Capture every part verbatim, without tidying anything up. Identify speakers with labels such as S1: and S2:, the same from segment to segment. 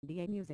S1: دی ای Music.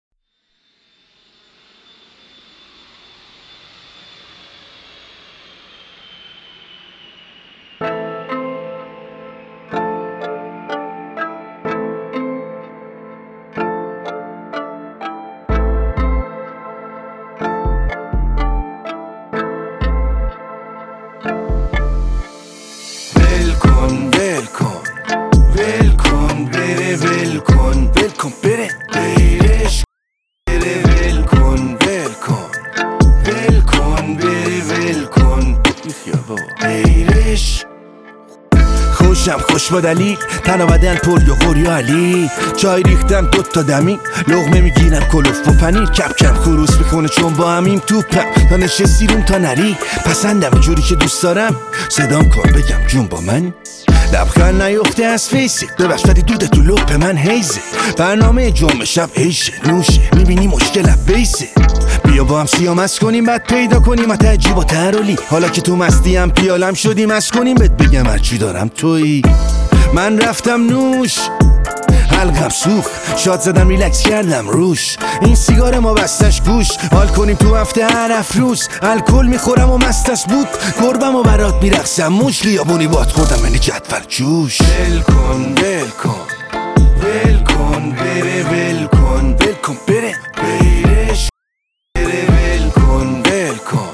S2: خوشم خوش با دلیل تن و بدن پر یغور یا علی چای ریختم دوتا دمی لغمه میگیرم کلوف و پنیر کپ کم خروس میکنه چون با همیم توپم تا نشستی روم تا نری پسندم جوری که دوست دارم صدام کن بگم جون با من لبخند نیفته از فیسه ببخش ولی دوده تو لپ من هیزه برنامه جمعه شب عیشه نوشه میبینی مشکلم بیسه بیا با هم سیامس کنیم بعد پیدا کنیم ات عجیب و ترولی حالا که تو مستیم پیالم شدیم از کنیم بهت بگم هرچی دارم تویی من رفتم نوش حلقم سوخت شاد زدم ریلکس کردم روش این سیگار ما بستش گوش حال کنیم تو هفته هر افروز الکل میخورم و مستش بود گربم و برات میرقصم موش لیابونی باد خوردم منی جدول جوش ول کن ول کن ول کن بره ول کن ول کن بره بیرش بره ول کن ول کن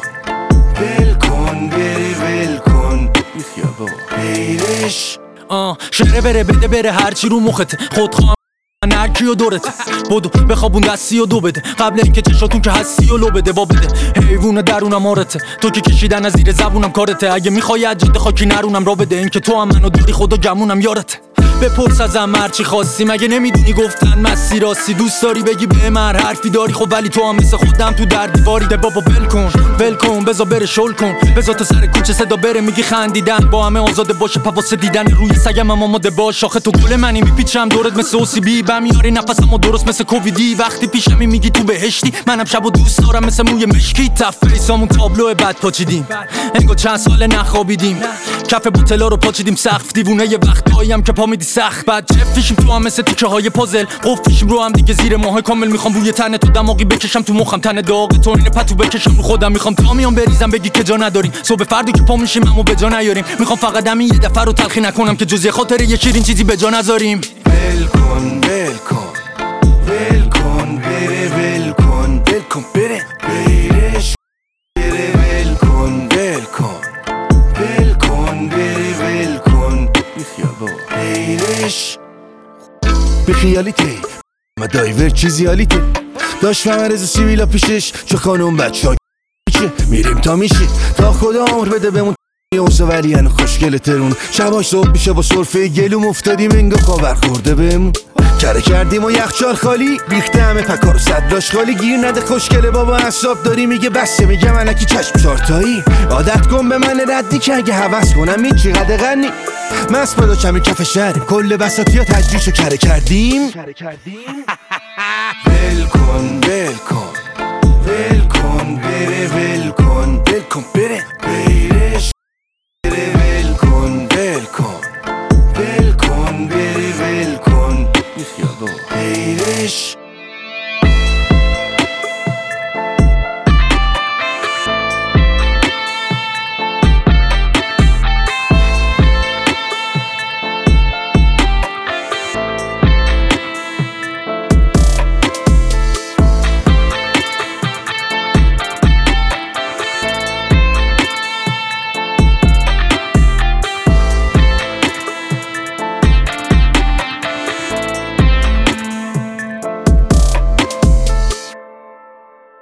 S2: ول کن بره ول کن بیخیا بابا بیرش
S3: آه شهره بره بده بره هرچی رو مخته خود خواهم نرکی و دورته بودو بخوابون دستی و دو بده قبل اینکه چشاتون که هستی و لو بده با بده حیوونه درونم آرته تو که کشیدن از زیر زبونم کارته اگه میخوای از جد خاکی نرونم را بده اینکه تو هم منو داری خدا گمونم یارته بپرس ازم هرچی خواستی مگه نمیدونی گفتن مسیر راستی دوست داری بگی به من حرفی داری خب ولی تو هم مثل خودم تو در دیواری ده بابا ول کن ول کن بذار بره شل کن بذار تو سر کوچه صدا بره میگی خندیدن با همه آزاده باشه پواسه دیدن روی سگم هم آماده باش آخه تو گل منی میپیچم دورت مثل اوسیبی بمیاری نفسمو درست مثل کوویدی وقتی پیشمی میگی تو بهشتی منم شبو دوست دارم مثل موی مشکی تفریسامون تابلو بعد پاچیدیم انگار چند سال نخوابیدیم کف بوتلا رو پاچیدیم سقف دیوونه یه وقتاییم که پا میدی سخت بعد جفیشیم تو هم مثل تیکه های پازل قفیشیم رو هم دیگه زیر ماه کامل میخوام بوی تن تو دماغی بکشم تو مخم تن داغ تو این پتو بکشم رو خودم میخوام تا میام بریزم بگی که جا نداریم صبح فردی که پا میشیم اما به جا نیاریم میخوام فقط همین یه دفعه رو تلخی نکنم که جز یه خاطر یه شیرین چیزی به جا نذاریم
S2: ول کن ول کن ول کن بره ول کن ول کن بره بیرش بره ول کن ول کن ول کن بره ول کن بیخیا بابا بیرش بیخیالیتی ما دایور چیزی حالیته داشت فهمه رزو سیویلا پیشش چه خانم بچه ها میریم تا میشه تا خدا عمر بده بمون اوزا ولی هنو خوشگل ترون شباش صبح میشه با سرفه گلوم افتادیم انگا خاور خورده بمون کره کردیم و یخچال خالی ریخته همه پکار و صدراش خالی گیر نده خوشگله بابا حساب داری میگه بسه میگه منکی چشم چارتایی عادت کن به من ردی که اگه حوض کنم این چقدر غنی مست بادا کمی کف شهریم کل بساطی ها تجریشو کره کردیم ول کن ول کن ول کن بره ول کن ول کن بره